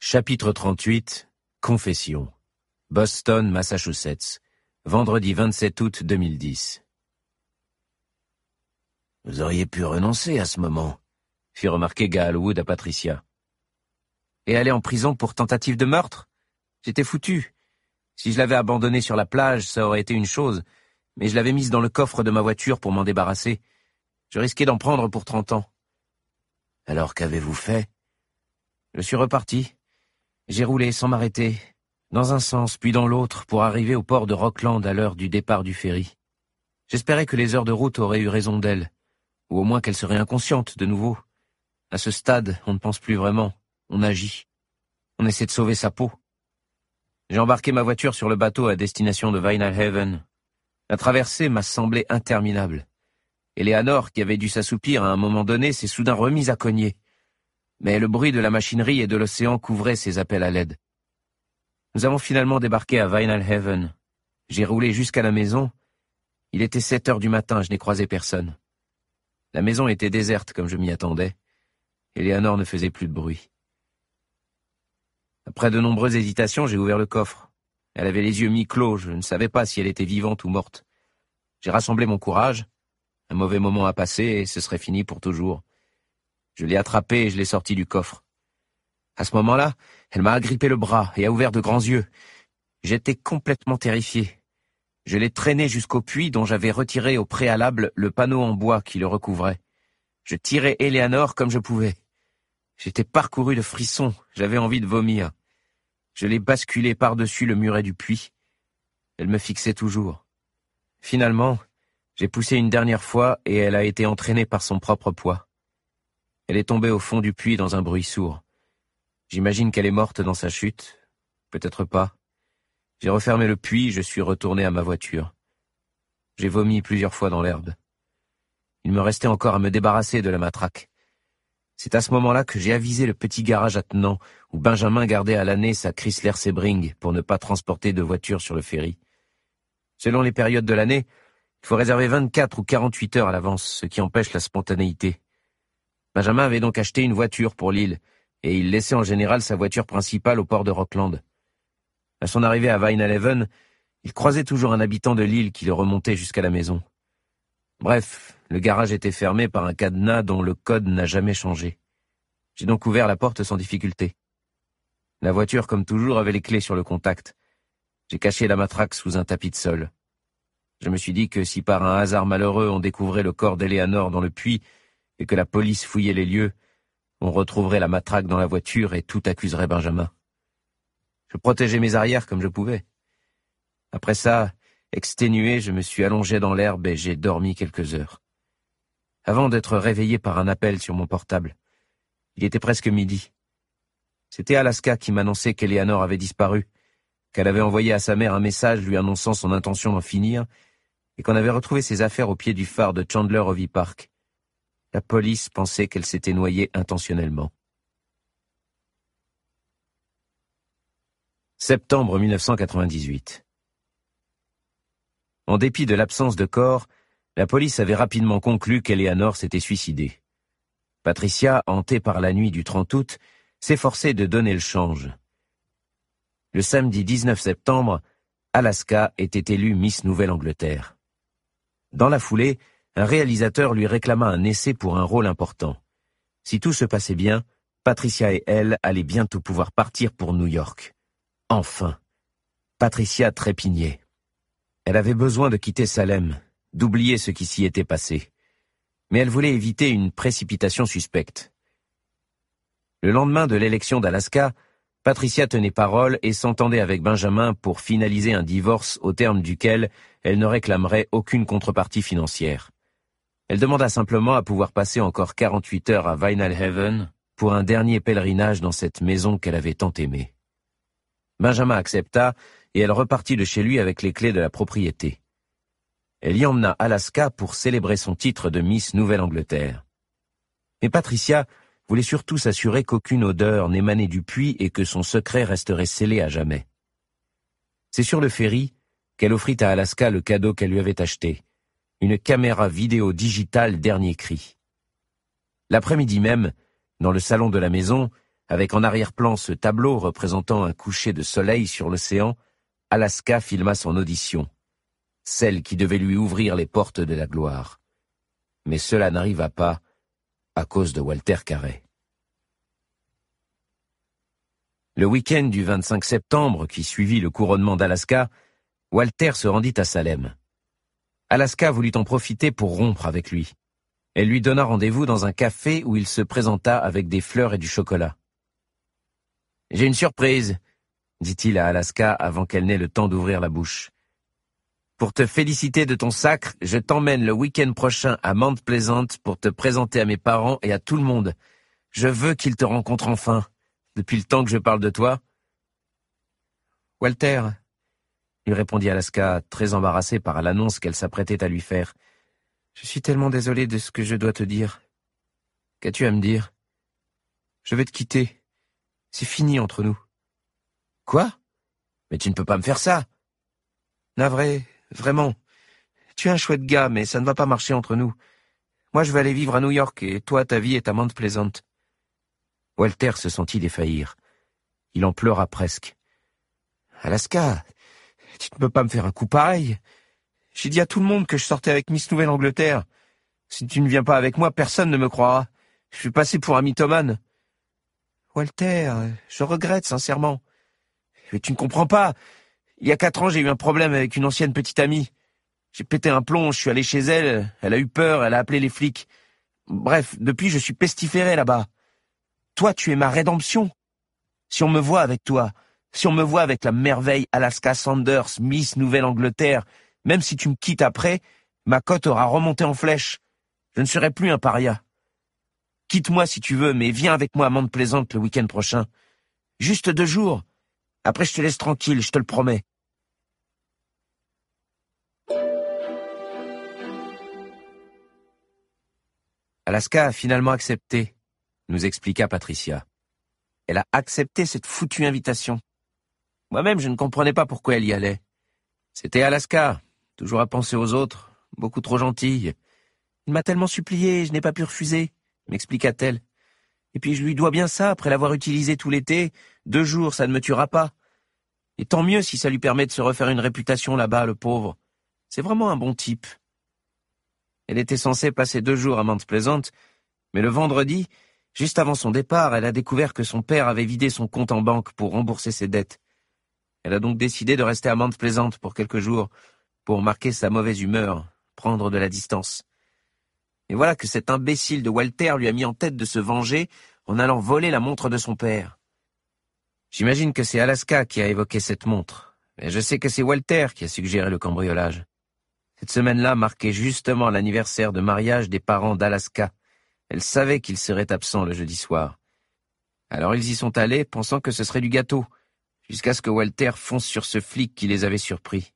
Chapitre 38. Confession. Boston, Massachusetts. Vendredi 27 août 2010. « Vous auriez pu renoncer à ce moment », fit remarquer Gaal Wood à Patricia. « Et aller en prison pour tentative de meurtre ? J'étais foutu. Si je l'avais abandonnée sur la plage, ça aurait été une chose, mais je l'avais mise dans le coffre de ma voiture pour m'en débarrasser. Je risquais d'en prendre pour 30 ans. » « Alors qu'avez-vous fait ?»« Je suis reparti. J'ai roulé sans m'arrêter, dans un sens puis dans l'autre, pour arriver au port de Rockland à l'heure du départ du ferry. J'espérais que les heures de route auraient eu raison d'elle, ou au moins qu'elle serait inconsciente de nouveau. À ce stade, on ne pense plus vraiment, on agit. On essaie de sauver sa peau. J'ai embarqué ma voiture sur le bateau à destination de Vinalhaven. La traversée m'a semblé interminable. Eleanor, qui avait dû s'assoupir à un moment donné, s'est soudain remise à cogner. Mais le bruit de la machinerie et de l'océan couvrait ses appels à l'aide. Nous avons finalement débarqué à Vinalhaven. J'ai roulé jusqu'à la maison. Il était 7 heures du matin, je n'ai croisé personne. La maison était déserte comme je m'y attendais. Eleanor ne faisait plus de bruit. Après de nombreuses hésitations, j'ai ouvert le coffre. Elle avait les yeux mi-clos, je ne savais pas si elle était vivante ou morte. J'ai rassemblé mon courage. Un mauvais moment a passé et ce serait fini pour toujours. Je l'ai attrapée et je l'ai sortie du coffre. À ce moment-là, elle m'a agrippé le bras et a ouvert de grands yeux. J'étais complètement terrifié. Je l'ai traînée jusqu'au puits dont j'avais retiré au préalable le panneau en bois qui le recouvrait. Je tirais Eleanor comme je pouvais. J'étais parcouru de frissons, j'avais envie de vomir. Je l'ai basculée par-dessus le muret du puits. Elle me fixait toujours. Finalement, j'ai poussé une dernière fois et elle a été entraînée par son propre poids. Elle est tombée au fond du puits dans un bruit sourd. J'imagine qu'elle est morte dans sa chute. Peut-être pas. J'ai refermé le puits, je suis retourné à ma voiture. J'ai vomi plusieurs fois dans l'herbe. Il me restait encore à me débarrasser de la matraque. C'est à ce moment-là que j'ai avisé le petit garage attenant où Benjamin gardait à l'année sa Chrysler Sebring pour ne pas transporter de voiture sur le ferry. Selon les périodes de l'année, il faut réserver 24 ou 48 heures à l'avance, ce qui empêche la spontanéité. Benjamin avait donc acheté une voiture pour l'île, et il laissait en général sa voiture principale au port de Rockland. À son arrivée à Vinalhaven, il croisait toujours un habitant de l'île qui le remontait jusqu'à la maison. Bref, le garage était fermé par un cadenas dont le code n'a jamais changé. J'ai donc ouvert la porte sans difficulté. La voiture, comme toujours, avait les clés sur le contact. J'ai caché la matraque sous un tapis de sol. Je me suis dit que si par un hasard malheureux on découvrait le corps d'Eleanor dans le puits et que la police fouillait les lieux, on retrouverait la matraque dans la voiture et tout accuserait Benjamin. Je protégeais mes arrières comme je pouvais. Après ça, exténué, je me suis allongé dans l'herbe et j'ai dormi quelques heures. Avant d'être réveillé par un appel sur mon portable. Il était presque midi. C'était Alaska qui m'annonçait qu'Eleanor avait disparu, qu'elle avait envoyé à sa mère un message lui annonçant son intention d'en finir, et qu'on avait retrouvé ses affaires au pied du phare de Chandler Ovey Park. La police pensait qu'elle s'était noyée intentionnellement. Septembre 1998. En dépit de l'absence de corps, la police avait rapidement conclu qu'Eleanor s'était suicidée. Patricia, hantée par la nuit du 30 août, s'efforçait de donner le change. Le samedi 19 septembre, Alaska était élue Miss Nouvelle-Angleterre. Dans la foulée, un réalisateur lui réclama un essai pour un rôle important. Si tout se passait bien, Patricia et elle allaient bientôt pouvoir partir pour New York. Enfin, Patricia trépignait. Elle avait besoin de quitter Salem, d'oublier ce qui s'y était passé. Mais elle voulait éviter une précipitation suspecte. Le lendemain de l'élection d'Alaska, Patricia tenait parole et s'entendait avec Benjamin pour finaliser un divorce au terme duquel elle ne réclamerait aucune contrepartie financière. Elle demanda simplement à pouvoir passer encore 48 heures à Vinalhaven pour un dernier pèlerinage dans cette maison qu'elle avait tant aimée. Benjamin accepta et elle repartit de chez lui avec les clés de la propriété. Elle y emmena Alaska pour célébrer son titre de Miss Nouvelle-Angleterre. Mais Patricia voulait surtout s'assurer qu'aucune odeur n'émanait du puits et que son secret resterait scellé à jamais. C'est sur le ferry qu'elle offrit à Alaska le cadeau qu'elle lui avait acheté, une caméra vidéo digitale dernier cri. L'après-midi même, dans le salon de la maison, avec en arrière-plan ce tableau représentant un coucher de soleil sur l'océan, Alaska filma son audition, celle qui devait lui ouvrir les portes de la gloire. Mais cela n'arriva pas à cause de Walter Carey. Le week-end du 25 septembre, qui suivit le couronnement d'Alaska, Walter se rendit à Salem. Alaska voulut en profiter pour rompre avec lui. Elle lui donna rendez-vous dans un café où il se présenta avec des fleurs et du chocolat. « J'ai une surprise », dit-il à Alaska avant qu'elle n'ait le temps d'ouvrir la bouche. « Pour te féliciter de ton sacre, je t'emmène le week-end prochain à Mount Pleasant pour te présenter à mes parents et à tout le monde. Je veux qu'ils te rencontrent enfin, depuis le temps que je parle de toi. »« Walter », lui répondit Alaska, très embarrassée par l'annonce qu'elle s'apprêtait à lui faire. « Je suis tellement désolé de ce que je dois te dire. Qu'as-tu à me dire ? Je vais te quitter. C'est fini entre nous. »« Quoi ? Mais tu ne peux pas me faire ça !»« Navré, vraiment. Tu es un chouette gars, mais ça ne va pas marcher entre nous. Moi, je vais aller vivre à New York, et toi, ta vie est à Mount Pleasant. » Walter se sentit défaillir. Il en pleura presque. « Alaska, tu ne peux pas me faire un coup pareil. J'ai dit à tout le monde que je sortais avec Miss Nouvelle-Angleterre. Si tu ne viens pas avec moi, personne ne me croira. Je suis passé pour un mythomane. »« Walter, je regrette sincèrement. Mais tu ne comprends pas. Il y a 4 ans, j'ai eu un problème avec une ancienne petite amie. J'ai pété un plomb, je suis allé chez elle, elle a eu peur, elle a appelé les flics. Bref, depuis, je suis pestiféré là-bas. Toi, tu es ma rédemption. Si on me voit avec toi, si on me voit avec la merveille Alaska Sanders, Miss Nouvelle-Angleterre, même si tu me quittes après, ma cote aura remonté en flèche. Je ne serai plus un paria. Quitte-moi si tu veux, mais viens avec moi à Mount Pleasant le week-end prochain. Juste 2 jours. Après, je te laisse tranquille, je te le promets. Alaska a finalement accepté, nous expliqua Patricia. Elle a accepté cette foutue invitation. Moi-même, je ne comprenais pas pourquoi elle y allait. C'était Alaska, toujours à penser aux autres, beaucoup trop gentille. Il m'a tellement supplié, je n'ai pas pu refuser, m'expliqua-t-elle. Et puis je lui dois bien ça, après l'avoir utilisé tout l'été. 2 jours, ça ne me tuera pas. Et tant mieux si ça lui permet de se refaire une réputation là-bas, le pauvre. C'est vraiment un bon type. Elle était censée passer 2 jours à Mount Pleasant, mais le vendredi, juste avant son départ, elle a découvert que son père avait vidé son compte en banque pour rembourser ses dettes. Elle a donc décidé de rester à Mount Pleasant pour quelques jours, pour marquer sa mauvaise humeur, prendre de la distance. Et voilà que cet imbécile de Walter lui a mis en tête de se venger en allant voler la montre de son père. J'imagine que c'est Alaska qui a évoqué cette montre, mais je sais que c'est Walter qui a suggéré le cambriolage. Cette semaine-là marquait justement l'anniversaire de mariage des parents d'Alaska. Elle savait qu'ils seraient absents le jeudi soir. Alors ils y sont allés, pensant que ce serait du gâteau, jusqu'à ce que Walter fonce sur ce flic qui les avait surpris.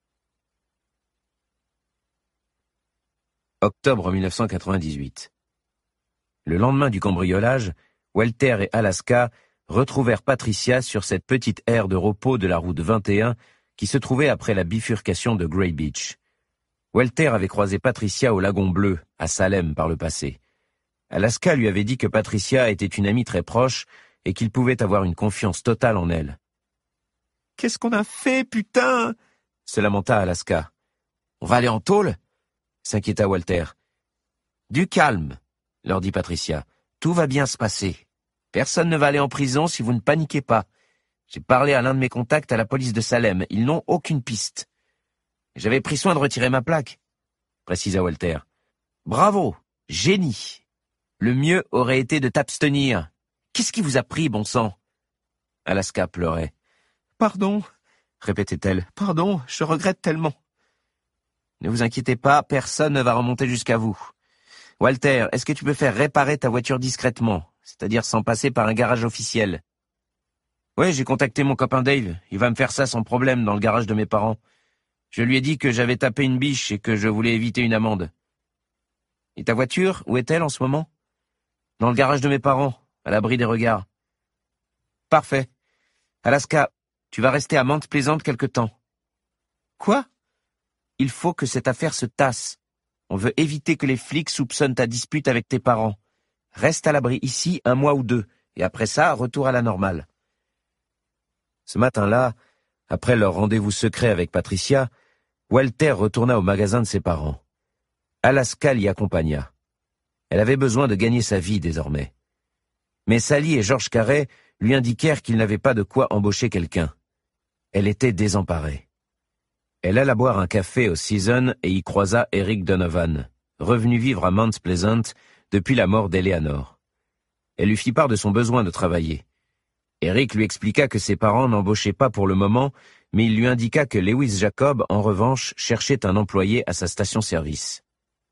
Octobre 1998. Le lendemain du cambriolage, Walter et Alaska retrouvèrent Patricia sur cette petite aire de repos de la route 21 qui se trouvait après la bifurcation de Grey Beach. Walter avait croisé Patricia au Lagon Bleu, à Salem, par le passé. Alaska lui avait dit que Patricia était une amie très proche et qu'il pouvait avoir une confiance totale en elle. « Qu'est-ce qu'on a fait, putain ?» se lamenta Alaska. « On va aller en tôle ?» s'inquiéta Walter. « Du calme, » leur dit Patricia. « Tout va bien se passer. Personne ne va aller en prison si vous ne paniquez pas. J'ai parlé à l'un de mes contacts à la police de Salem. Ils n'ont aucune piste. J'avais pris soin de retirer ma plaque, précisa Walter. Bravo, génie. Le mieux aurait été de t'abstenir. Qu'est-ce qui vous a pris, bon sang ? Alaska pleurait. Pardon, répétait-elle. Pardon, je regrette tellement. Ne vous inquiétez pas, personne ne va remonter jusqu'à vous. Walter, est-ce que tu peux faire réparer ta voiture discrètement, c'est-à-dire sans passer par un garage officiel ? Oui, j'ai contacté mon copain Dave. Il va me faire ça sans problème dans le garage de mes parents. Je lui ai dit que j'avais tapé une biche et que je voulais éviter une amende. Et ta voiture, où est-elle en ce moment ? Dans le garage de mes parents, à l'abri des regards. Parfait. Alaska, tu vas rester à Mount Pleasant quelque temps. Quoi ? Il faut que cette affaire se tasse. On veut éviter que les flics soupçonnent ta dispute avec tes parents. Reste à l'abri ici 1 mois ou 2. et après ça, retour à la normale. Ce matin-là, après leur rendez-vous secret avec Patricia, Walter retourna au magasin de ses parents. Alaska l'y accompagna. Elle avait besoin de gagner sa vie désormais. Mais Sally et George Carey lui indiquèrent qu'ils n'avaient pas de quoi embaucher quelqu'un. Elle était désemparée. Elle alla boire un café au Season et y croisa Eric Donovan, revenu vivre à Mount Pleasant depuis la mort d'Eleanor. Elle lui fit part de son besoin de travailler. Eric lui expliqua que ses parents n'embauchaient pas pour le moment, mais il lui indiqua que Lewis Jacob, en revanche, cherchait un employé à sa station-service.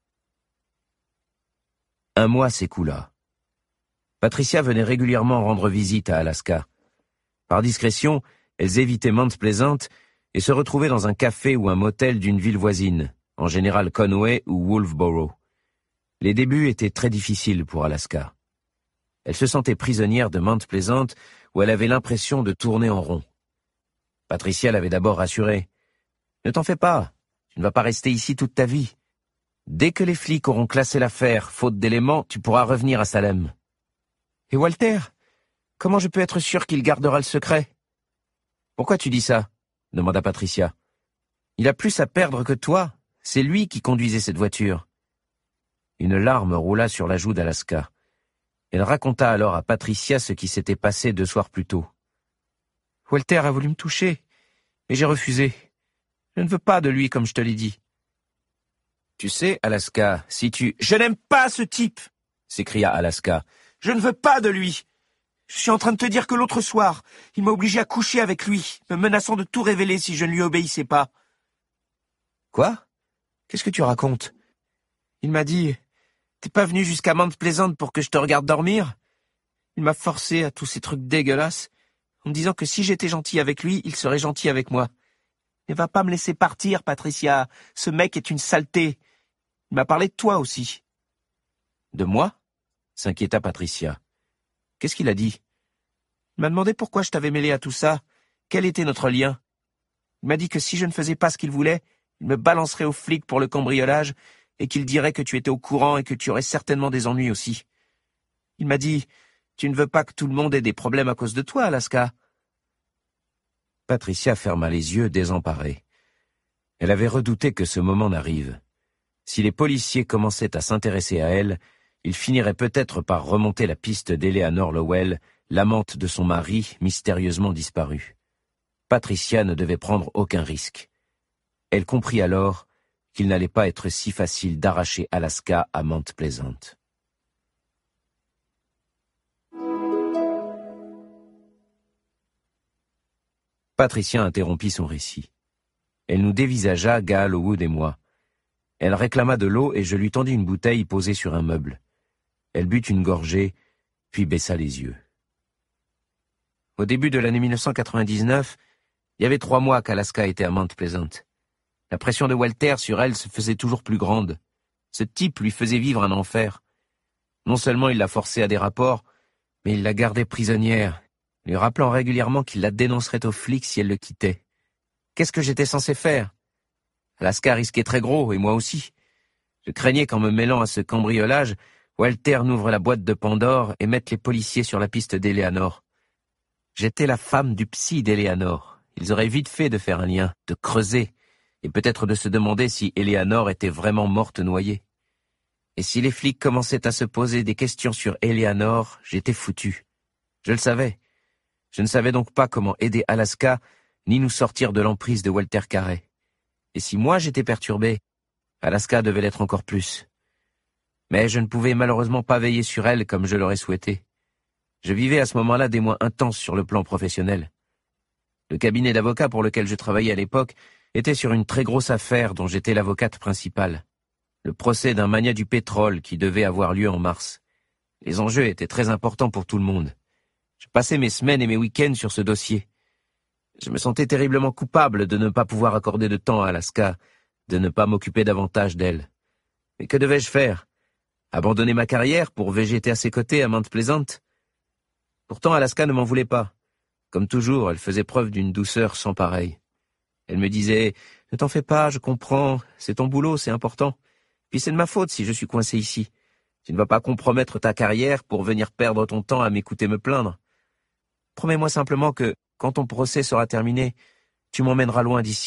Un mois s'écoula. Patricia venait régulièrement rendre visite à Alaska. Par discrétion, elles évitaient Mount Pleasant et se retrouvaient dans un café ou un motel d'une ville voisine, en général Conway ou Wolfboro. Les débuts étaient très difficiles pour Alaska. Elle se sentait prisonnière de Mount Pleasant, où elle avait l'impression de tourner en rond. Patricia l'avait d'abord rassurée. « Ne t'en fais pas, tu ne vas pas rester ici toute ta vie. Dès que les flics auront classé l'affaire, faute d'éléments, tu pourras revenir à Salem. »« Et Walter, comment je peux être sûre qu'il gardera le secret ?»« Pourquoi tu dis ça ?» demanda Patricia. « Il a plus à perdre que toi, c'est lui qui conduisait cette voiture. » Une larme roula sur la joue d'Alaska. Elle raconta alors à Patricia ce qui s'était passé 2 soirs plus tôt. « Walter a voulu me toucher, mais j'ai refusé. Je ne veux pas de lui, comme je te l'ai dit. »« Tu sais, Alaska, si tu... »« Je n'aime pas ce type !» s'écria Alaska. « Je ne veux pas de lui. Je suis en train de te dire que l'autre soir, il m'a obligé à coucher avec lui, me menaçant de tout révéler si je ne lui obéissais pas. »« Quoi ? Qu'est-ce que tu racontes ? » Il m'a dit... « T'es pas venu jusqu'à Mount Pleasant pour que je te regarde dormir ?» Il m'a forcé à tous ces trucs dégueulasses, en me disant que si j'étais gentil avec lui, il serait gentil avec moi. « Ne va pas me laisser partir, Patricia. Ce mec est une saleté. Il m'a parlé de toi aussi. »« De moi ?» s'inquiéta Patricia. « Qu'est-ce qu'il a dit ?»« Il m'a demandé pourquoi je t'avais mêlé à tout ça. Quel était notre lien ? Il m'a dit que si je ne faisais pas ce qu'il voulait, il me balancerait aux flics pour le cambriolage et qu'il dirait que tu étais au courant et que tu aurais certainement des ennuis aussi. Il m'a dit « Tu ne veux pas que tout le monde ait des problèmes à cause de toi, Alaska ?» Patricia ferma les yeux, désemparée. Elle avait redouté que ce moment n'arrive. Si les policiers commençaient à s'intéresser à elle, ils finiraient peut-être par remonter la piste d'Eleanor Lowell, l'amante de son mari, mystérieusement disparue. Patricia ne devait prendre aucun risque. Elle comprit alors qu'il n'allait pas être si facile d'arracher Alaska à Mount Pleasant. Patricia interrompit son récit. Elle nous dévisagea, Gaal Howwood et moi. Elle réclama de l'eau et je lui tendis une bouteille posée sur un meuble. Elle but une gorgée, puis baissa les yeux. Au début de l'année 1999, il y avait 3 mois qu'Alaska était à Mount Pleasant. La pression de Walter sur elle se faisait toujours plus grande. Ce type lui faisait vivre un enfer. Non seulement il la forçait à des rapports, mais il la gardait prisonnière, lui rappelant régulièrement qu'il la dénoncerait aux flics si elle le quittait. Qu'est-ce que j'étais censé faire ? Alaska risquait très gros, et moi aussi. Je craignais qu'en me mêlant à ce cambriolage, Walter n'ouvre la boîte de Pandore et mette les policiers sur la piste d'Eleanor. J'étais la femme du psy d'Eleanor. Ils auraient vite fait de faire un lien, de creuser, et peut-être de se demander si Eleanor était vraiment morte noyée. Et si les flics commençaient à se poser des questions sur Eleanor, j'étais foutu. Je le savais. Je ne savais donc pas comment aider Alaska, ni nous sortir de l'emprise de Walter Carey. Et si moi j'étais perturbé, Alaska devait l'être encore plus. Mais je ne pouvais malheureusement pas veiller sur elle comme je l'aurais souhaité. Je vivais à ce moment-là des mois intenses sur le plan professionnel. Le cabinet d'avocats pour lequel je travaillais à l'époque était sur une très grosse affaire dont j'étais l'avocate principale. Le procès d'un magnat du pétrole qui devait avoir lieu en mars. Les enjeux étaient très importants pour tout le monde. Je passais mes semaines et mes week-ends sur ce dossier. Je me sentais terriblement coupable de ne pas pouvoir accorder de temps à Alaska, de ne pas m'occuper davantage d'elle. Mais que devais-je faire ? Abandonner ma carrière pour végéter à ses côtés à Mount Pleasant ? Pourtant, Alaska ne m'en voulait pas. Comme toujours, elle faisait preuve d'une douceur sans pareille. Elle me disait « Ne t'en fais pas, je comprends, c'est ton boulot, c'est important. Puis c'est de ma faute si je suis coincé ici. Tu ne vas pas compromettre ta carrière pour venir perdre ton temps à m'écouter me plaindre. Promets-moi simplement que, quand ton procès sera terminé, tu m'emmèneras loin d'ici. »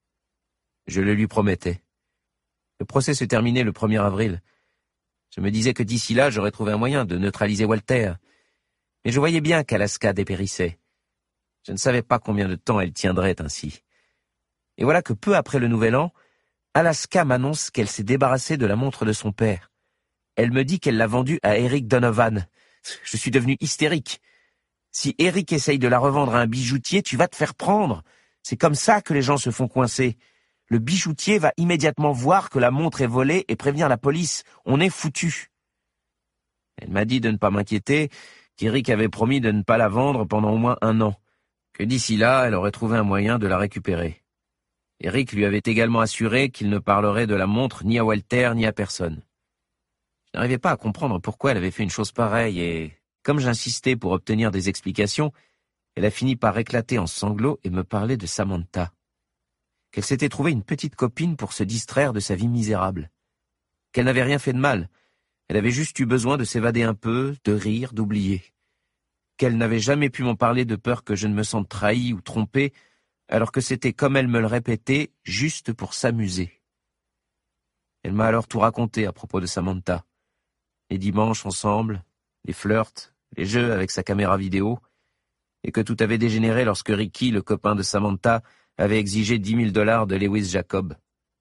Je le lui promettais. Le procès se terminait le 1er avril. Je me disais que d'ici là, j'aurais trouvé un moyen de neutraliser Walter. Mais je voyais bien qu'Alaska dépérissait. Je ne savais pas combien de temps elle tiendrait ainsi. Et voilà que peu après le Nouvel An, Alaska m'annonce qu'elle s'est débarrassée de la montre de son père. Elle me dit qu'elle l'a vendue à Eric Donovan. Je suis devenu hystérique. Si Eric essaye de la revendre à un bijoutier, tu vas te faire prendre. C'est comme ça que les gens se font coincer. Le bijoutier va immédiatement voir que la montre est volée et prévenir la police. On est foutu. Elle m'a dit de ne pas m'inquiéter, qu'Eric avait promis de ne pas la vendre pendant au moins 1 an, que d'ici là, elle aurait trouvé un moyen de la récupérer. Eric lui avait également assuré qu'il ne parlerait de la montre ni à Walter ni à personne. Je n'arrivais pas à comprendre pourquoi elle avait fait une chose pareille et, comme j'insistais pour obtenir des explications, elle a fini par éclater en sanglots et me parler de Samantha. Qu'elle s'était trouvée une petite copine pour se distraire de sa vie misérable. Qu'elle n'avait rien fait de mal. Elle avait juste eu besoin de s'évader un peu, de rire, d'oublier. Qu'elle n'avait jamais pu m'en parler de peur que je ne me sente trahi ou trompé, alors que c'était, comme elle me le répétait, juste pour s'amuser. Elle m'a alors tout raconté à propos de Samantha. Les dimanches ensemble, les flirts, les jeux avec sa caméra vidéo, et que tout avait dégénéré lorsque Ricky, le copain de Samantha, avait exigé $10 000 de Lewis Jacob.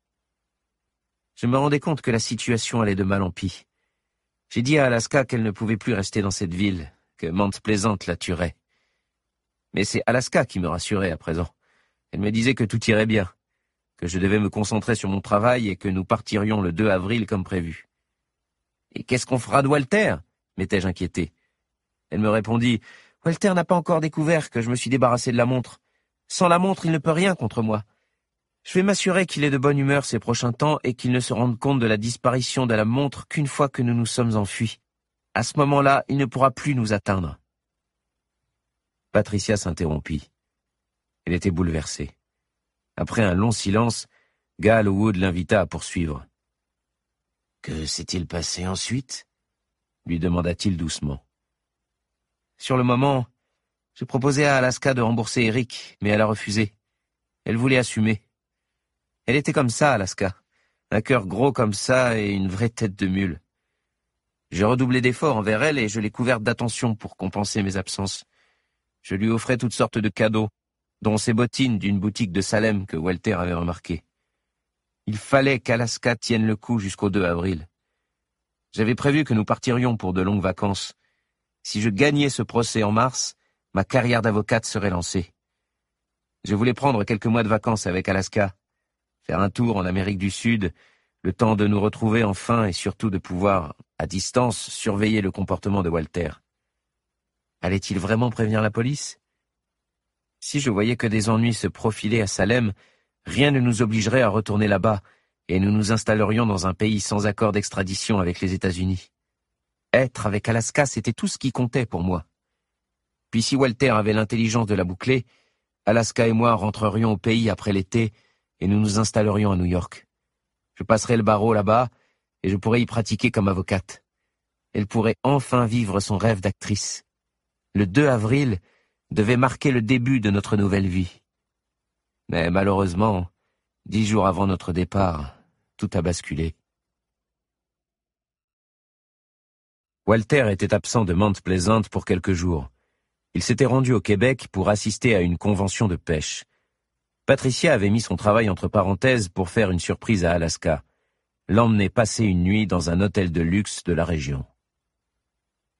Je me rendais compte que la situation allait de mal en pis. J'ai dit à Alaska qu'elle ne pouvait plus rester dans cette ville, que Mount Pleasant la tuerait. Mais c'est Alaska qui me rassurait à présent. Elle me disait que tout irait bien, que je devais me concentrer sur mon travail et que nous partirions le 2 avril comme prévu. « Et qu'est-ce qu'on fera de Walter ?» m'étais-je inquiété. Elle me répondit « Walter n'a pas encore découvert que je me suis débarrassé de la montre. Sans la montre, il ne peut rien contre moi. Je vais m'assurer qu'il est de bonne humeur ces prochains temps et qu'il ne se rende compte de la disparition de la montre qu'une fois que nous nous sommes enfuis. À ce moment-là, il ne pourra plus nous atteindre. » Patricia s'interrompit. Elle était bouleversée. Après un long silence, Gal Wood l'invita à poursuivre. « Que s'est-il passé ensuite ?» lui demanda-t-il doucement. Sur le moment, j'ai proposé à Alaska de rembourser Eric, mais elle a refusé. Elle voulait assumer. Elle était comme ça, Alaska. Un cœur gros comme ça et une vraie tête de mule. J'ai redoublé d'efforts envers elle et je l'ai couverte d'attention pour compenser mes absences. Je lui offrais toutes sortes de cadeaux, dont ces bottines d'une boutique de Salem que Walter avait remarquées. Il fallait qu'Alaska tienne le coup jusqu'au 2 avril. J'avais prévu que nous partirions pour de longues vacances. Si je gagnais ce procès en mars, ma carrière d'avocate serait lancée. Je voulais prendre quelques mois de vacances avec Alaska, faire un tour en Amérique du Sud, le temps de nous retrouver enfin et surtout de pouvoir, à distance, surveiller le comportement de Walter. Allait-il vraiment prévenir la police ? Si je voyais que des ennuis se profilaient à Salem, rien ne nous obligerait à retourner là-bas et nous nous installerions dans un pays sans accord d'extradition avec les États-Unis. Être avec Alaska, c'était tout ce qui comptait pour moi. Puis si Walter avait l'intelligence de la boucler, Alaska et moi rentrerions au pays après l'été et nous nous installerions à New York. Je passerais le barreau là-bas et je pourrais y pratiquer comme avocate. Elle pourrait enfin vivre son rêve d'actrice. Le 2 avril devait marquer le début de notre nouvelle vie. Mais malheureusement, 10 jours avant notre départ, tout a basculé. Walter était absent de Mount Pleasant pour quelques jours. Il s'était rendu au Québec pour assister à une convention de pêche. Patricia avait mis son travail entre parenthèses pour faire une surprise à Alaska, l'emmener passer une nuit dans un hôtel de luxe de la région.